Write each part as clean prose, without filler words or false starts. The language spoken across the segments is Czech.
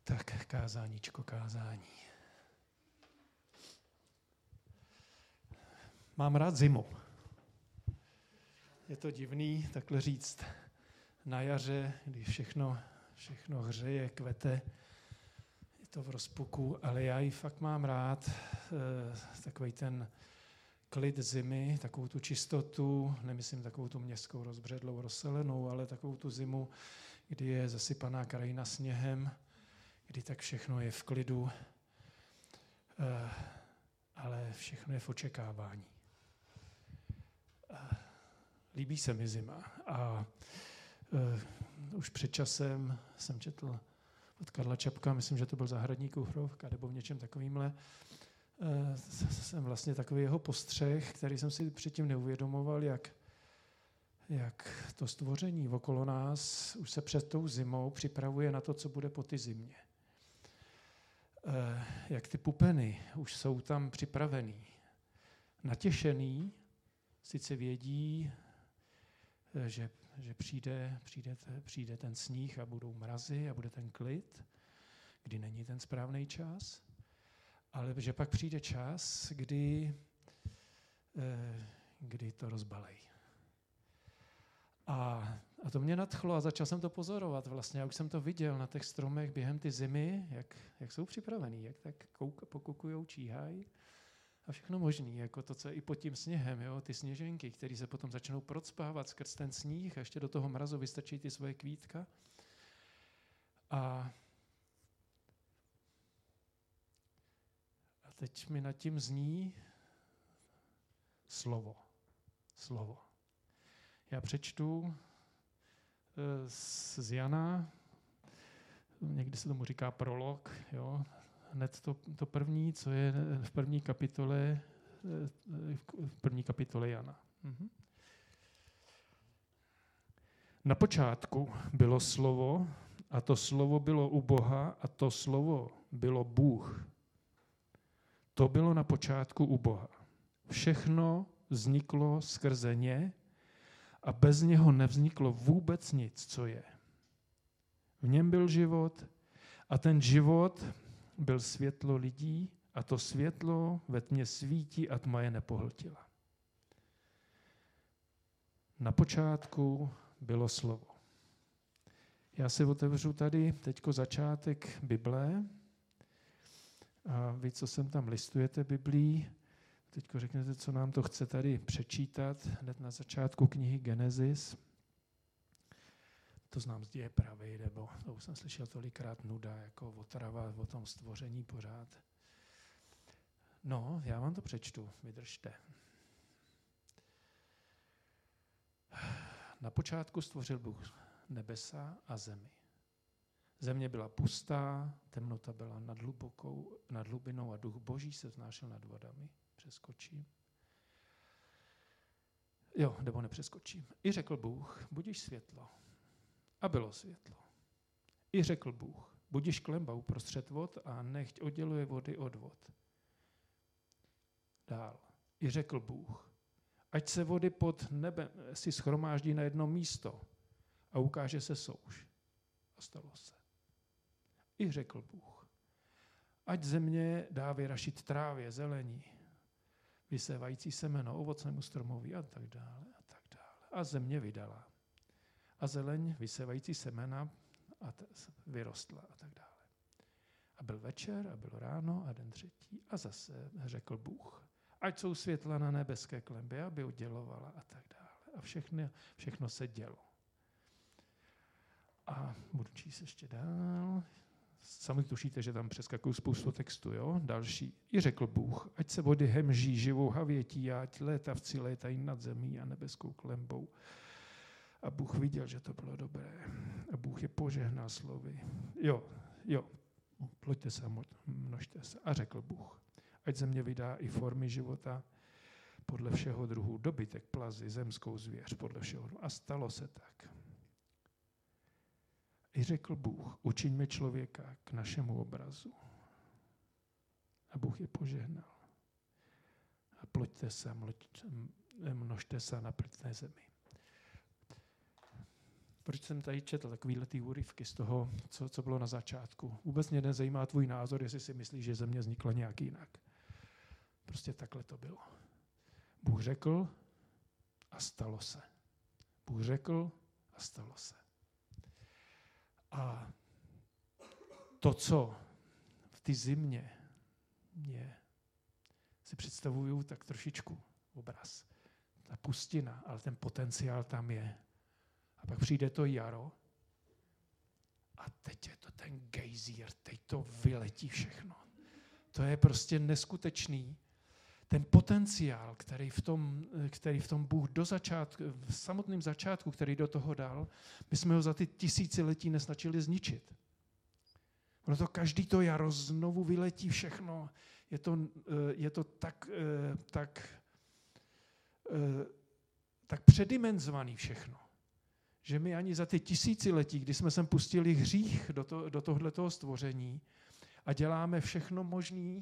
Tak kázáníčko, kázání. Mám rád zimu. Je to divný takhle říct na jaře, když všechno hřeje, kvete, je to v rozpuku, ale já ji fakt mám rád, takovej ten klid zimy, takovou tu čistotu, nemyslím takovou tu městskou rozbředlou, rozselenou, ale takovou tu zimu, kdy je zasypaná krajina sněhem, kdy tak všechno je v klidu, ale všechno je v očekávání. Líbí se mi zima a už před časem jsem četl od Karla Čapka, myslím, že to byl Zahradníkův rok, nebo v něčem takovýmhle, jsem vlastně takový jeho postřeh, který jsem si předtím neuvědomoval, jak to stvoření okolo nás už se před tou zimou připravuje na to, co bude po té zimě. Jak ty pupeny už jsou tam připravený, natěšený, sice vědí, že přijde ten sníh a budou mrazy a bude ten klid, kdy není ten správný čas, ale že pak přijde čas, kdy to rozbalej. A to mě nadchlo a začal jsem to pozorovat vlastně. Já už jsem to viděl na těch stromech během ty zimy, jak jsou připravený, jak tak pokukujou, číhají a všechno možný, jako to, co je i pod tím sněhem, jo? Ty sněženky, které se potom začnou procpávat skrz ten sníh a ještě do toho mrazu vystačí ty svoje kvítka. A teď mi nad tím zní slovo. Já přečtu z Jana, někdy se tomu říká prolog, jo? Hned to první, co je v první kapitole Jana. Na počátku bylo slovo a to slovo bylo u Boha a to slovo bylo Bůh. To bylo na počátku u Boha. Všechno vzniklo skrze ně a bez něho nevzniklo vůbec nic, co je. V něm byl život a ten život byl světlo lidí a to světlo ve tmě svítí a tma je nepohltila. Na počátku bylo slovo. Já si otevřu tady teďko začátek Bible a vy, co sem tam listujete Biblí, teďko řeknete, co nám to chce tady přečítat hned na začátku knihy Genesis. To znám z Děje pravy, nebo to už jsem slyšel tolikrát nuda, jako otrava o tom stvoření pořád. No, já vám to přečtu, vydržte. Na počátku stvořil Bůh nebesa a zemi. Země byla pustá, temnota byla nad hlubinou a duch Boží se vznášel nad vodami. Přeskočím. Jo, nebo nepřeskočím. I řekl Bůh, budiš světlo. A bylo světlo. I řekl Bůh, budiš klenba uprostřed vod a nechť odděluje vody od vod. Dál. I řekl Bůh, ať se vody pod nebem si shromáždí na jedno místo a ukáže se souš. A stalo se. I řekl Bůh, ať země dá vyrašit trávě, zelení, vysévající semeno, ovocnému stromovi a tak dále a tak dále. A země vydala. A zeleň vysévající semena a vyrostla a tak dále. A byl večer a bylo ráno a den třetí a zase řekl Bůh, ať jsou světla na nebeské klenbě, aby oddělovala a tak dále. A všechno se dělo. A budu číst ještě dál. Sami tušíte, že tam přeskakují spoustu textu, jo? Další. I řekl Bůh, ať se vody hemží živou havětí, ať létavci létají nad zemí a nebeskou klenbou. A Bůh viděl, že to bylo dobré. A Bůh je požehnal slovy. Jo, ploďte se a množte se. A řekl Bůh, ať země vydá i formy života podle všeho druhu, dobytek, plazy, zemskou zvěř, podle všeho druhu. A stalo se tak. I řekl Bůh, učiňme člověka k našemu obrazu. A Bůh je požehnal. A ploďte se, množte se na plitné zemi. Proč jsem tady četl takovýhle ty úryvky z toho, co bylo na začátku? Vůbec mě nezajímá tvůj názor, jestli si myslíš, že země vznikla nějak jinak. Prostě takhle to bylo. Bůh řekl a stalo se. Bůh řekl a stalo se. A to, co v té zimě je, si představuju tak trošičku obraz. Ta pustina, ale ten potenciál tam je. A pak přijde to jaro a teď je to ten gejzír, teď to vyletí všechno. To je prostě neskutečný. Ten potenciál, který v tom Bůh v samotném začátku, který do toho dal, my jsme ho za ty tisíciletí nesnačili zničit. Ono to každý to jaro znovu vyletí všechno. Je to tak předimenzovaný všechno, že my ani za ty tisíciletí, kdy jsme sem pustili hřích do tohletoho stvoření a děláme všechno možný,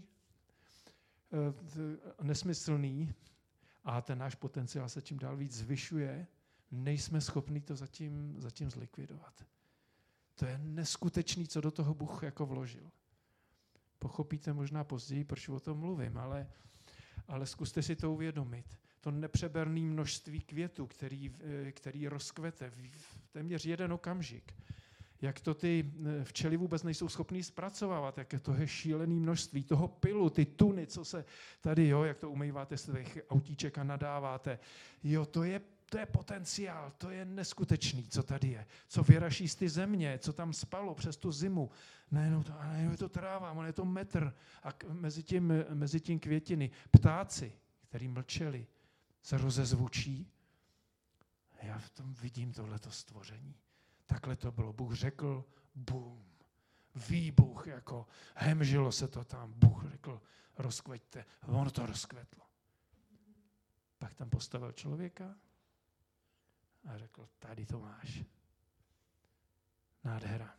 nesmyslný, a ten náš potenciál se čím dál víc zvyšuje, nejsme schopni to zatím zlikvidovat. To je neskutečný, co do toho Bůh jako vložil. Pochopíte možná později, proč o tom mluvím, ale zkuste si to uvědomit. To nepřeberné množství květů, který rozkvete v téměř jeden okamžik. Jak to ty včely vůbec nejsou schopný zpracovávat, jak to je šílené množství toho pylu, ty tuny, co se tady, jak to umýváte z těch autíček a nadáváte. To je potenciál, to je neskutečný, co tady je. Co vyraší z ty země, co tam spalo přes tu zimu. Nejenom je to tráva, ale je to metr. A mezi tím květiny. Ptáci, který mlčeli, se rozezvučí. Já v tom vidím tohleto stvoření. Takhle to bylo. Bůh řekl, bum. Výbuch, jako hemžilo se to tam. Bůh řekl, rozkveťte. Ono to rozkvetlo. Pak tam postavil člověka a řekl, tady to máš. Nádhera.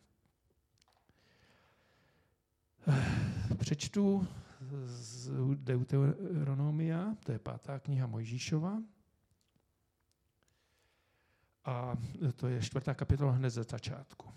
Přečtu z Deuteronomia, to je 5. kniha Mojžíšova. A to je 4. kapitola hned ze začátku.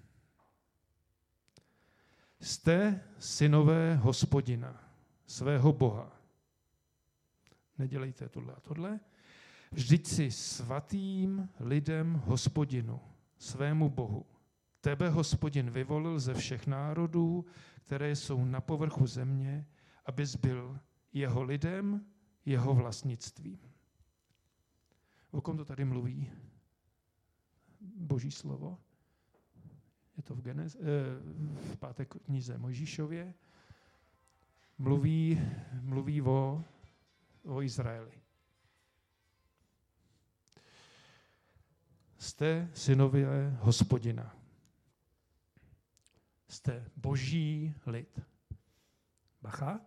Jste synové Hospodina, svého Boha. Nedělejte tohle a tohle. Vždyť si svatým lidem Hospodinu, svému Bohu. Tebe Hospodin vyvolil ze všech národů, které jsou na povrchu země, abys byl jeho lidem, jeho vlastnictvím. O kom to tady mluví? Boží slovo. Je to v 5. knize Mojžíšově. Mluví o Izraeli. Jste synové Hospodina. Jste boží lid. Bacha.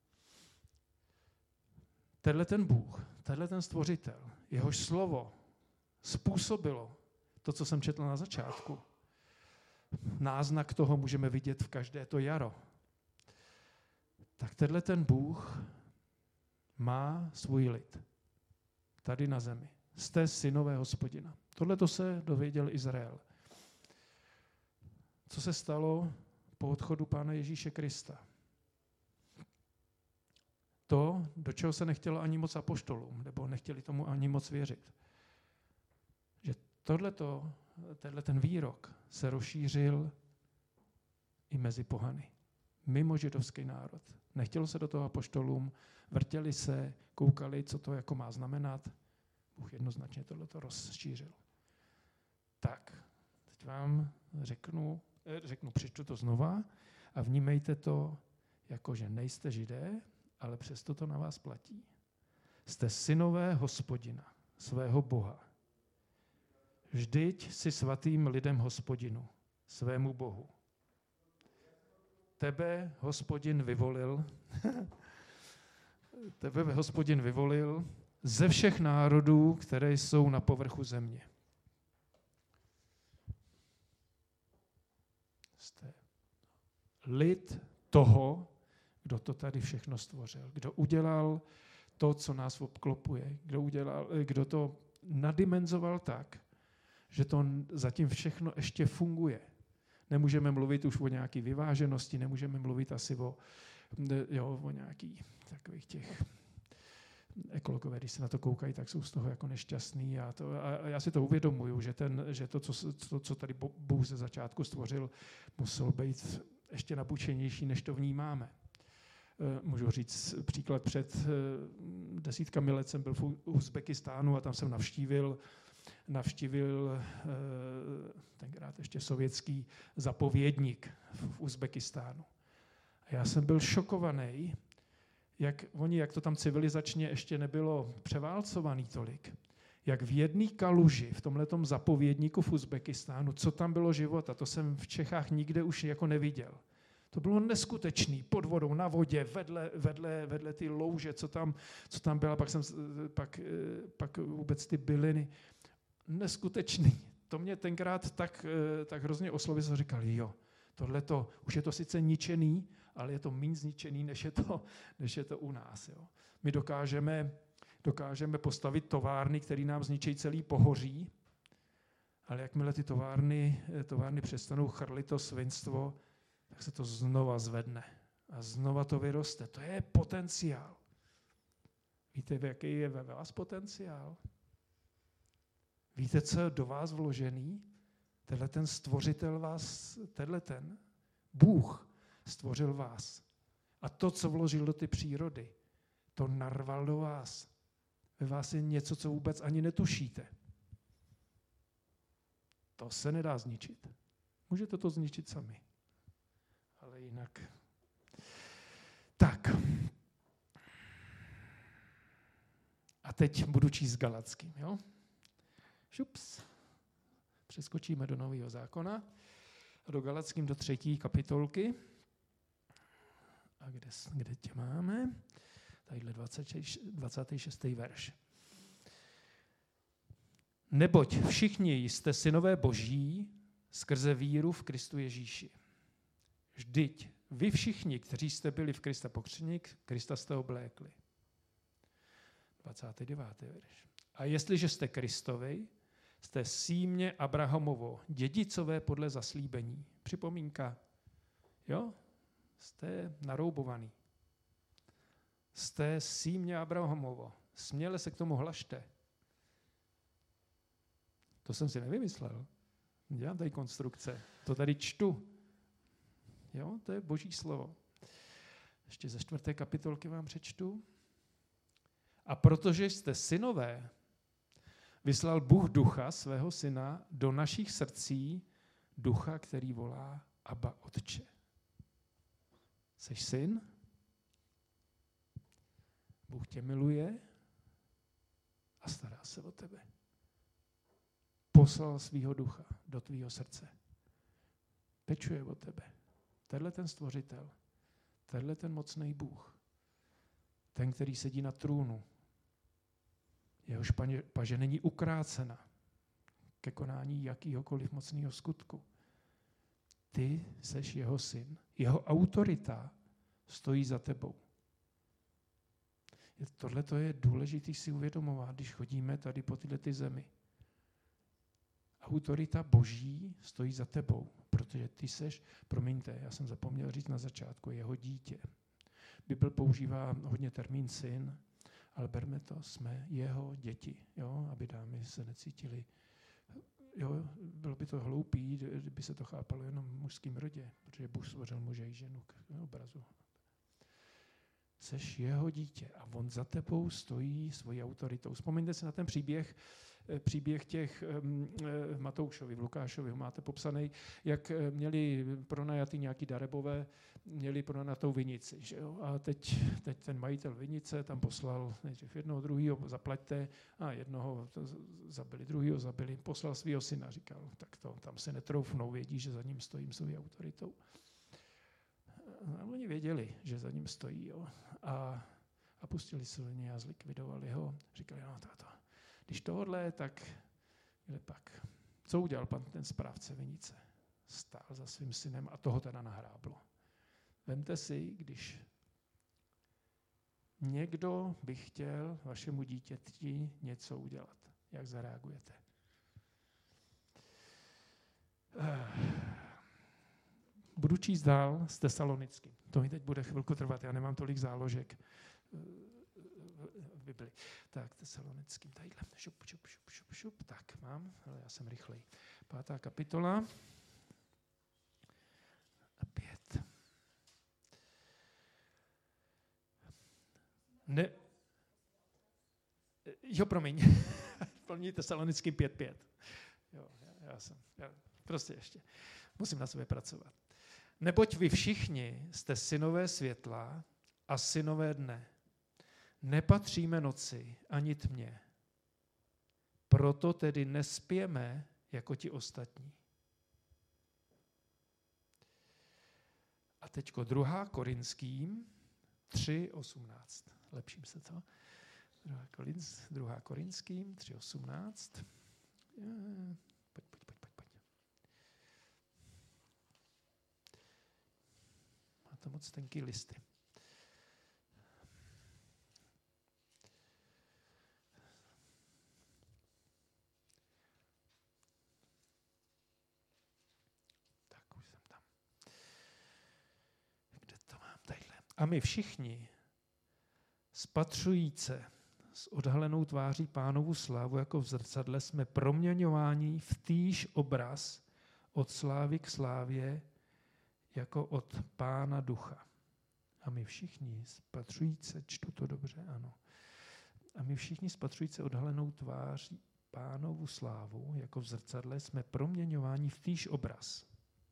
Tenhle ten Bůh, tenhle ten stvořitel, jehož slovo způsobilo to, co jsem četl na začátku. Náznak toho můžeme vidět v každé to jaro. Tak tenhle ten Bůh má svůj lid. Tady na zemi. Jste synové Hospodina. Tohle to se dověděl Izrael. Co se stalo po odchodu Pána Ježíše Krista? To, do čeho se nechtělo ani moc apoštolům, nebo nechtěli tomu ani moc věřit. Že tenhle ten výrok se rozšířil i mezi pohany. Mimo židovský národ. Nechtělo se do toho apoštolům, vrtěli se, koukali, co to jako má znamenat. Bůh jednoznačně tohleto rozšířil. Tak, teď vám přečtu to znova a vnímejte to, jako že nejste Židé, ale přesto to na vás platí. Jste synové Hospodina, svého Boha. Vždyť si svatým lidem Hospodinu, svému Bohu. Tebe Hospodin vyvolil ze všech národů, které jsou na povrchu země. Jste lid toho, kdo to tady všechno stvořil, kdo udělal to, co nás obklopuje, kdo to nadimenzoval tak, že to zatím všechno ještě funguje. Nemůžeme mluvit už o nějaké vyváženosti, nemůžeme mluvit asi o nějakých takových těch ekologové, když se na to koukají, tak jsou z toho jako nešťastní a já si to uvědomuju, že to, co tady Bůh ze začátku stvořil, muselo být ještě nabučenější, než to vnímáme. Můžu říct příklad, před 10 let jsem byl v Uzbekistánu a tam jsem navštívil tenkrát ještě sovětský zapovědník v Uzbekistánu. A já jsem byl šokovaný, jak to tam civilizačně ještě nebylo převálcovaný tolik, jak v jedné kaluži, v tomhletom zapovědníku v Uzbekistánu, co tam bylo života, to jsem v Čechách nikde už jako neviděl. To bylo neskutečný, pod vodou, na vodě, vedle ty louže, co tam byla, pak vůbec ty byliny. Neskutečný. To mě tenkrát tak hrozně oslovil, že říkal, jo, tohleto, už je to sice ničený, ale je to méně zničený, než je to u nás. Jo. My dokážeme postavit továrny, které nám zničí celý pohoří, ale jakmile ty továrny přestanou chrlit to svinstvo, tak se to znova zvedne a znova to vyroste. To je potenciál. Víte, jaký je ve vás potenciál? Víte, co je do vás vložený? Tenhle ten stvořitel vás, ten Bůh stvořil vás. A to, co vložil do ty přírody, to narval do vás. Ve vás je něco, co vůbec ani netušíte. To se nedá zničit. Můžete to zničit sami. Ale jinak. Tak. A teď budu číst Galackým, jo? Šups. Přeskočíme do Nového zákona a do Galackým do 3. kapitolky. A kde tě máme? Tadyhle 26. verš. Neboť všichni jste synové Boží skrze víru v Kristu Ježíši. Vždyť vy všichni, kteří jste byli v Krista pokřtěni, Krista jste oblékli. 29. verš. A jestliže jste Kristovi, jste símě Abrahamovo, dědicové podle zaslíbení. Připomínka. Jo? Jste naroubovaný. Jste símě Abrahamovo. Směle se k tomu hlašte. To jsem si nevymyslel. Dělám tady konstrukce. To tady čtu. Jo, to je Boží slovo. Ještě ze 4. kapitolky vám přečtu. A protože jste synové, vyslal Bůh ducha svého syna do našich srdcí, ducha, který volá Abba, Otče. Jseš syn? Bůh tě miluje a stará se o tebe. Poslal svýho ducha do tvýho srdce. Pečuje o tebe. Tenhle ten stvořitel, tenhle ten mocný Bůh, ten, který sedí na trůnu, jehož paže není ukrácena ke konání jakýhokoliv mocného skutku. Ty seš jeho syn. Jeho autorita stojí za tebou. Tohle je důležité si uvědomovat, když chodíme tady po této zemi. Autorita Boží stojí za tebou, protože ty seš, promiňte, já jsem zapomněl říct na začátku, jeho dítě. Bible používá hodně termín syn, ale berme to, jsme jeho děti, jo, aby dámy se necítili. Jo, bylo by to hloupý, kdyby se to chápalo jenom v mužském rodě, protože Bůh stvořil muže i ženu k obrazu. Seš jeho dítě a on za tebou stojí svojí autoritou. Vzpomeňte si na ten příběh těch Matoušovi, v Lukášovi ho máte popsaný, jak měli pronajatý nějaký darebové, měli pronajatou vinici. Že jo? A teď ten majitel vinice tam poslal nejdřív jednoho, druhýho, zaplaťte, a jednoho zabili, druhýho zabili, poslal svého syna, říkal, tak to tam se netroufnou, vědí, že za ním stojím svojí autoritou. A oni věděli, že za ním stojí, jo? A pustili se do něj a zlikvidovali ho. Říkali, no táto, když tohodle, tak kde pak? Co udělal pan ten správce vinice? Stál za svým synem a toho teda nahráblo. Vemte si, když někdo by chtěl vašemu dítěti něco udělat. Jak zareagujete? Budu číst dál z Tesalonickým. To mi teď bude chvilku trvat, já nemám tolik záložek v Bibli. Tak, Tesalonickým, tadyhle, šup, tak mám, ale já jsem rychlej. 5. kapitola. A 5. Ne. Jo, promiň. Plní Tesalonickým 5.5. Jo, já prostě ještě musím na sobě pracovat. Neboť vy všichni jste synové světla a synové dne. Nepatříme noci ani tmě. Proto tedy nespěme jako ti ostatní. A teďko 2. Korinským 3.18. Lepším se to. 2. Korinským 3.18. Pojď. Má to moc tenký listy. Tak, už jsem tam. Kde to mám? Tadyhle. A my všichni, spatřujíce s odhalenou tváří Pánovu slávu jako v zrcadle, jsme proměňováni v týž obraz od slávy k slávě jako od Pána ducha. A my všichni spatřujíce, čtu to dobře, ano. A my všichni spatřujíce odhalenou tváří Pánovu slávu jako v zrcadle, jsme proměňováni v týž obraz.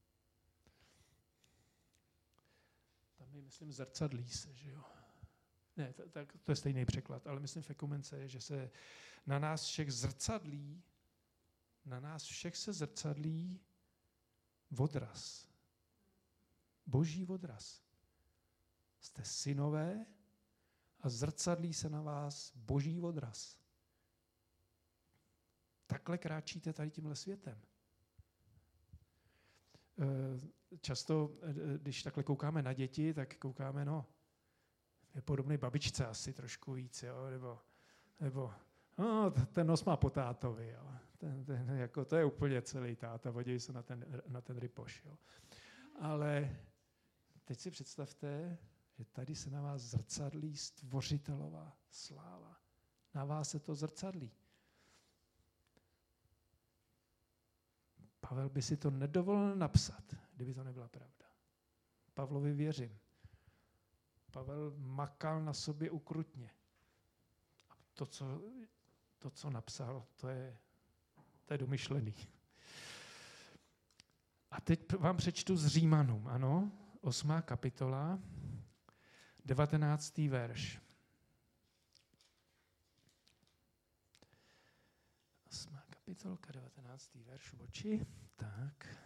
Tam je, myslím, zrcadlí se, že jo. Ne, tak to je stejný překlad, ale myslím v ekumence je, že se na nás všech se zrcadlí odraz. Boží odraz. Jste synové a zrcadlí se na vás boží odraz. Takhle kráčíte tady tímhle světem. Často, když takhle koukáme na děti, tak koukáme, je podobný babičce asi trošku víc, jo? Nebo ten nos má po tátovi, jo? Jako, to je úplně celý táta, podívej se na ten rypoš. Jo? Ale teď si představte, že tady se na vás zrcadlí stvořitelová sláva. Na vás se to zrcadlí. Pavel by si to nedovolil napsat, kdyby to nebyla pravda. Pavlovi věřím. Pavel makal na sobě ukrutně. A to, co napsal, to je domyšlený. A teď vám přečtu z Římanům, ano, 8. kapitola, 19. verš. 8. kapitolka, 19. verš, oči. Tak.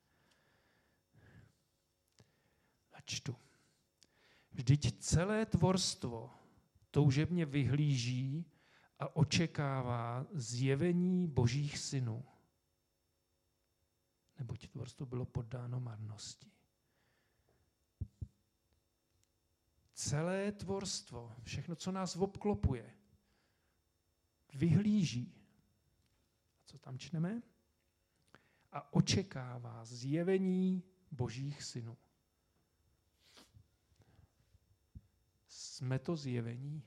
A čtu. Vždyť celé tvorstvo toužebně vyhlíží a očekává zjevení božích synů. Neboť tvorstvo bylo poddáno marnosti. Celé tvorstvo, všechno, co nás obklopuje, vyhlíží. A co tam čteme? A očekává zjevení božích synů. Jsme to zjevení.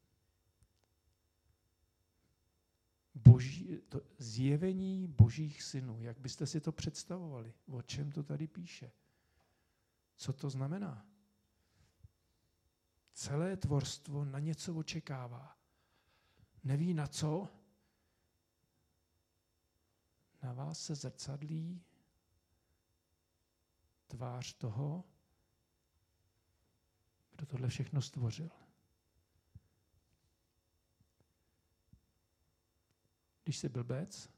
Zjevení božích synů. Jak byste si to představovali? O čem to tady píše? Co to znamená? Celé tvorstvo na něco očekává. Neví na co? Na vás se zrcadlí tvář toho, kdo tohle všechno stvořil. Když jsi blbec,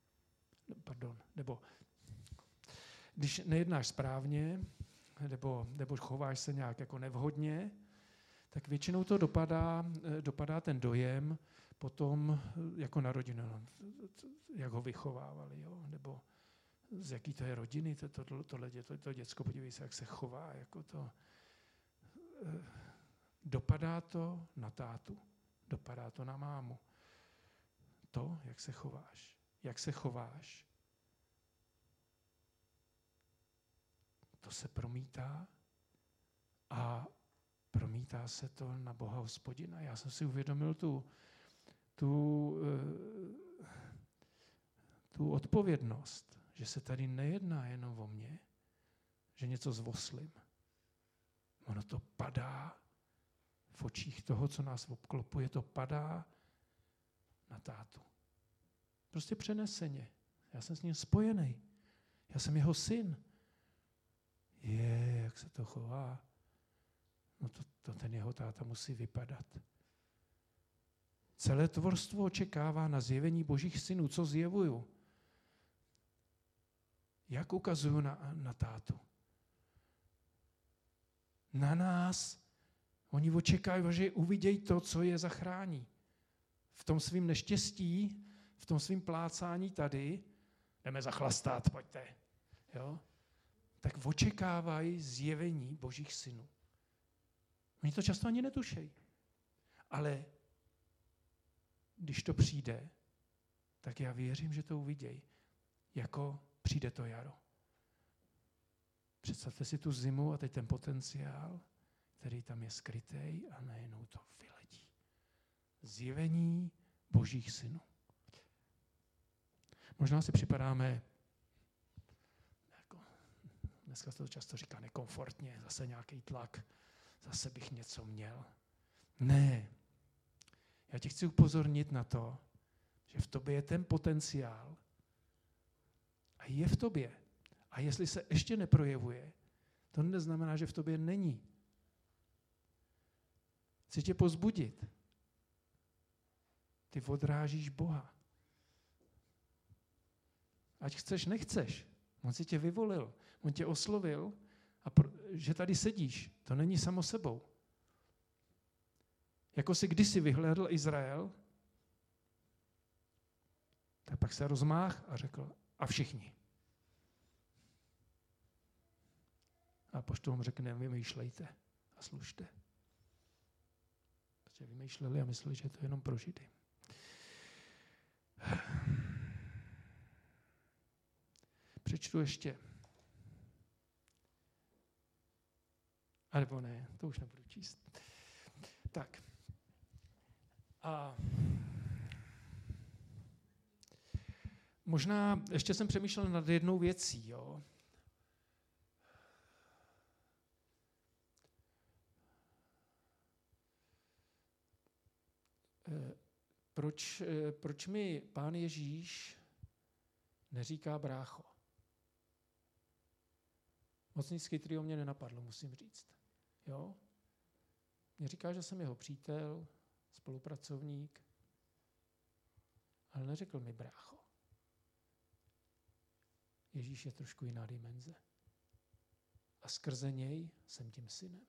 nebo když nejednáš správně, nebo chováš se nějak jako nevhodně, tak většinou to dopadá ten dojem potom jako na rodinu, jak ho vychovávali, jo? Nebo z jaký to je rodiny, to děcko, podívej se, jak se chová, jako to. Dopadá to na tátu, dopadá to na mámu. To, jak se chováš, to se promítá a promítá se to na Boha Hospodina. Já jsem si uvědomil tu odpovědnost, že se tady nejedná jenom o mě, že něco zvoslím. Ono to padá v očích toho, co nás obklopuje, to padá na tátu. Prostě přeneseně. Já jsem s ním spojený. Já jsem jeho syn. Jak se to chová. No to ten jeho táta musí vypadat. Celé tvorstvo očekává na zjevení božích synů. Co zjevuju? Jak ukazuju na tátu? Na nás. Oni očekávají, že uvidějí to, co je zachrání. V tom svým neštěstí, v tom svým plácání tady, jdeme zachlastat, pojďte. Jo? Tak očekávají zjevení božích synů. Oni to často ani netušejí. Ale když to přijde, tak já věřím, že to uvidějí. Jako přijde to jaro. Představte si tu zimu a teď ten potenciál, který tam je skrytý a najednou to vyletí. Zjevení božích synů. Možná si připadáme, jako, dneska se to často říká nekomfortně, zase nějaký tlak, zase bych něco měl. Ne. Já tě chci upozornit na to, že v tobě je ten potenciál a je v tobě. A jestli se ještě neprojevuje, to neznamená, že v tobě není. Chci tě povzbudit. Ty odrážíš Boha. Ať chceš, nechceš. On si tě vyvolil, on tě oslovil a že tady sedíš, to není samo sebou. Jako si kdysi vyhlédl Izrael, tak pak se rozmáhl a řekl, a všichni. A apoštolům řekne, vymýšlejte a služte. Protože vymýšleli a mysleli, že to je jenom pro Židy. Přečtu ještě. A nebo ne, to už nebudu číst. Tak. A možná ještě jsem přemýšlel nad jednou věcí, jo. Proč mi Pán Ježíš neříká brácho? Moc nic chytrýho mě nenapadlo, musím říct. Jo? Mě říká, že jsem jeho přítel, spolupracovník, ale neřekl mi brácho. Ježíš je trošku jiná dimenze. A skrze něj jsem tím synem.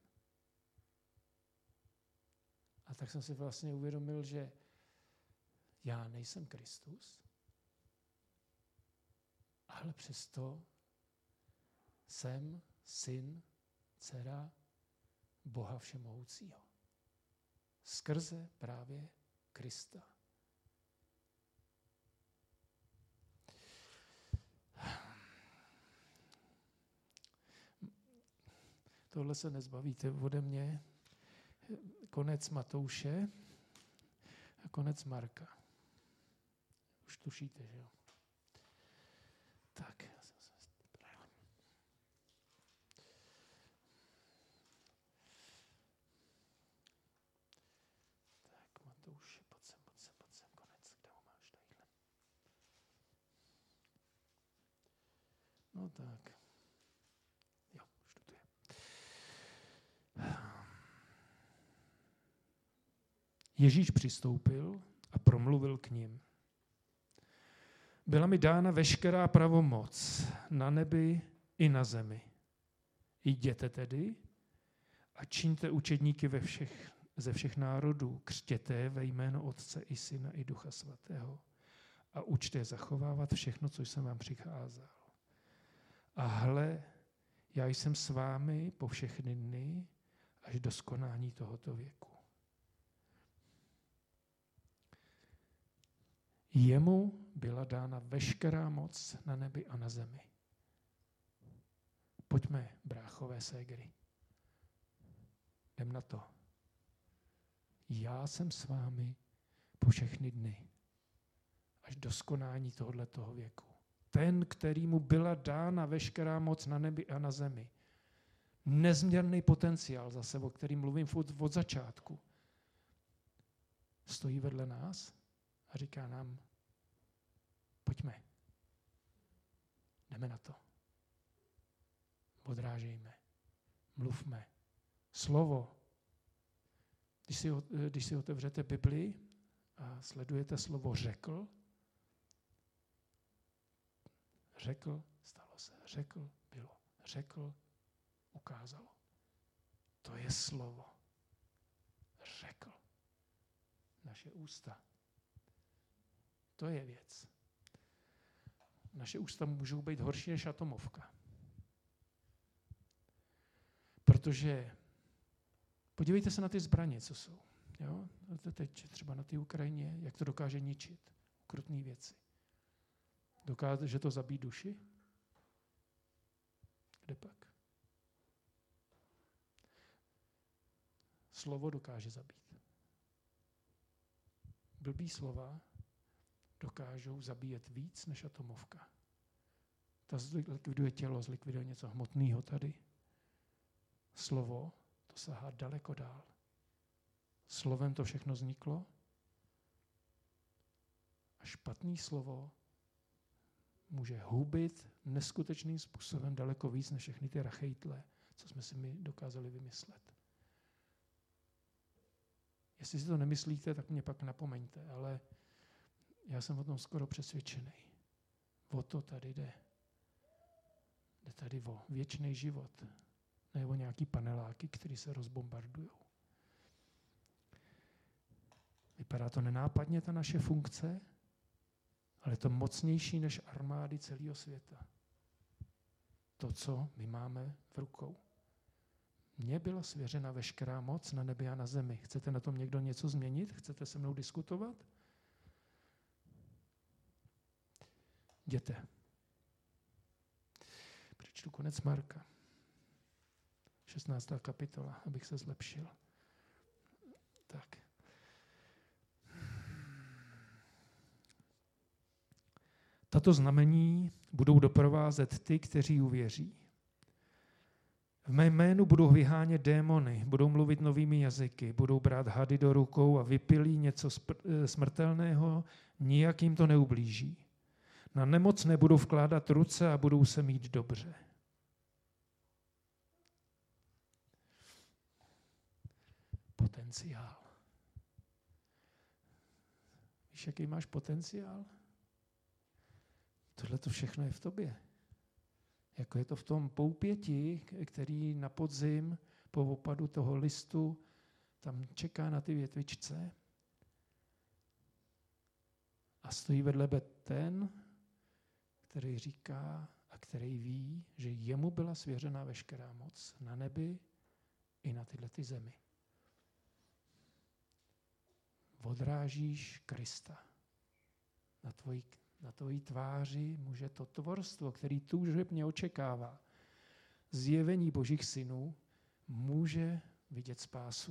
A tak jsem si vlastně uvědomil, že já nejsem Kristus, ale přesto jsem syn, dcera Boha Všemohoucího. Skrze právě Krista. Tohle se nezbavíte ode mě. Konec Matouše a konec Marka. Už tušíte, že jo? Tak. Tak, Matouše, pojď sem, konec. Kde ho máš tadyhle? No tak. Jo, už to tu je. Ježíš přistoupil a promluvil k nim. Byla mi dána veškerá pravomoc na nebi i na zemi. Jděte tedy a čiňte učedníky ze všech národů, křtěte ve jméno Otce i Syna i Ducha Svatého a učte zachovávat všechno, co jsem vám přikázal. A hle, já jsem s vámi po všechny dny až do skonání tohoto věku. Jemu byla dána veškerá moc na nebi a na zemi. pojďme, bráchové, ségry. Jdem na to. Já jsem s vámi po všechny dny, až do skonání tohoto věku. Ten, kterýmu byla dána veškerá moc na nebi a na zemi. Nezměrný potenciál zase, o kterým mluvím od začátku. Stojí vedle nás a říká nám, pojďme, jdeme na to. Odrážejme, mluvme. Slovo. Když si otevřete Biblii a sledujete slovo řekl, stalo se, řekl, bylo, řekl, ukázalo. To je slovo. Řekl. Naše ústa. To je věc. Naše ústa můžou být horší než atomovka. Protože podívejte se na ty zbraně, co jsou. Jo? Teď třeba na té Ukrajině, jak to dokáže ničit. Ukrutné věci. Dokáže to zabít duši? Kde pak? Slovo dokáže zabít. Blbý slova dokážou zabíjet víc než atomovka. Ta zlikviduje tělo, zlikviduje něco hmotného tady. Slovo, to sahá daleko dál. Slovem to všechno vzniklo a špatný slovo může hubit neskutečným způsobem daleko víc než všechny ty rachejtle, co jsme si my dokázali vymyslet. Jestli si to nemyslíte, tak mě pak napomeňte, ale já jsem o tom skoro přesvědčený. O to tady jde. Jde tady o věčný život, ne o nějaký paneláky, které se rozbombardují. Vypadá to nenápadně, ta naše funkce, ale je to mocnější než armády celého světa. To, co my máme v rukou. Mně byla svěřena veškerá moc na nebi a na zemi. Chcete na tom někdo něco změnit? Chcete se mnou diskutovat? Jděte. Přečtu konec Marka. 16. kapitola, abych se zlepšil. Tak. Tato znamení budou doprovázet ty, kteří uvěří. V mém jménu budou vyhánět démony, budou mluvit novými jazyky, budou brát hady do rukou a vypilí něco smrtelného, nijak jim to neublíží. Na nemocné budou vkládat ruce a budou se mít dobře. Potenciál. Víš, jaký máš potenciál? Tohle to všechno je v tobě. Jako je to v tom poupěti, který na podzim po opadu toho listu tam čeká na ty větvičce a stojí vedle ten, který říká a který ví, že jemu byla svěřena veškerá moc na nebi i na tyhle ty zemi. Odrážíš Krista. Na tvojí tváři může to tvorstvo, který toužebně očekává zjevení Božích synů, může vidět spásu.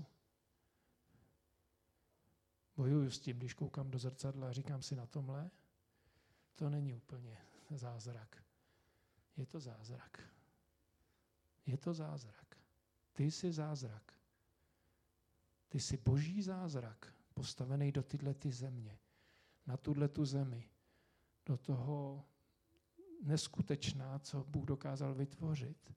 Bojuju s tím, když koukám do zrcadla a říkám si na tomhle, to není úplně zázrak. Je to zázrak. Je to zázrak. Ty jsi zázrak. Ty jsi Boží zázrak, postavený do tyhle ty země, na tuhle zemi, do toho neskutečná, co Bůh dokázal vytvořit.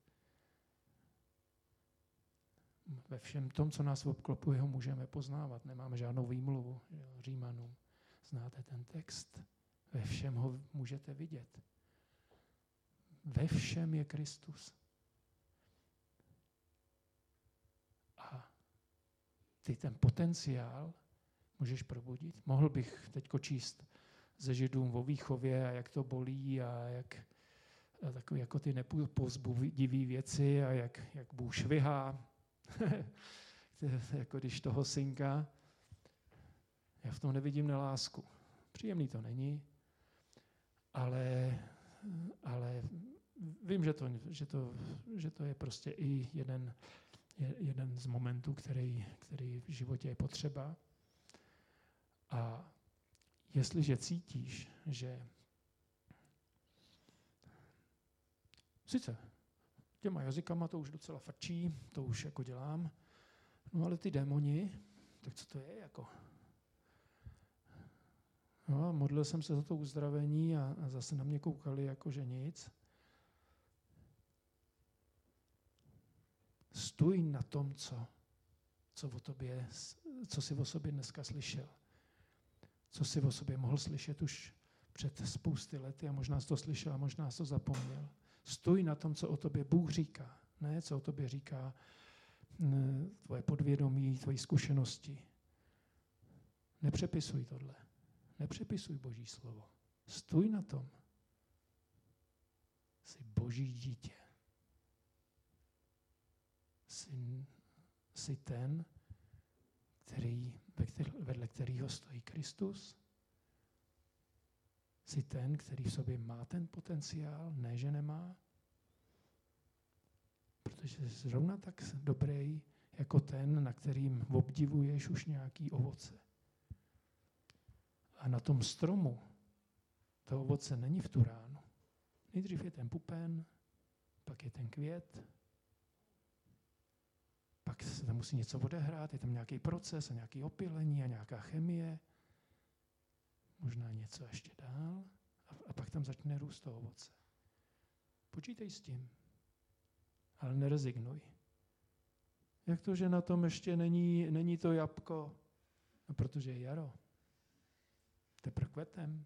Ve všem tom, co nás obklopuje, ho můžeme poznávat. Nemáme žádnou výmluvu. Římanům. Znáte ten text? Ve všem ho můžete vidět. Ve všem je Kristus. A ty ten potenciál můžeš probudit. Mohl bych teďko číst ze Židům o výchově a jak to bolí a jak a takové jako ty nepozbudivé věci a jak Bůh švihá, jako když toho synka. Já v tom nevidím nelásku. Příjemný to není, ale vím, že to je prostě i jeden z momentů, který v životě je potřeba. A jestliže cítíš, že sice těma jazykama to už docela frčí, to už jako dělám, no ale ty démoni, tak co to je jako? No a modlil jsem se za to uzdravení a zase na mě koukali jako, že nic. Stůj na tom, co jsi o sobě dneska slyšel. Co jsi o sobě mohl slyšet už před spousty lety a možná jsi to slyšel a možná jsi to zapomněl. Stůj na tom, co o tobě Bůh říká, ne co o tobě říká tvoje podvědomí, tvoje zkušenosti. Nepřepisuj tohle. Nepřepisuj Boží slovo. Stůj na tom. Jsi Boží dítě. Jsi ten, vedle kterého stojí Kristus. Jsi ten, který v sobě má ten potenciál, ne, že nemá. Protože jsi zrovna tak dobrý, jako ten, na kterým obdivuješ už nějaký ovoce. A na tom stromu to ovoce není v tu ránu. Nejdřív je ten pupen, pak je ten květ, pak se tam musí něco odehrát, je tam nějaký proces a nějaké opylení a nějaká chemie, možná něco ještě dál a pak tam začne růst to ovoce. Počítej s tím, ale nerezignuj. Jak to, že na tom ještě není to jabko? No, protože je jaro. Teprve kvetem.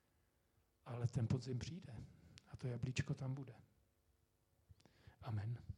Ale ten podzim přijde a to jablíčko tam bude. Amen.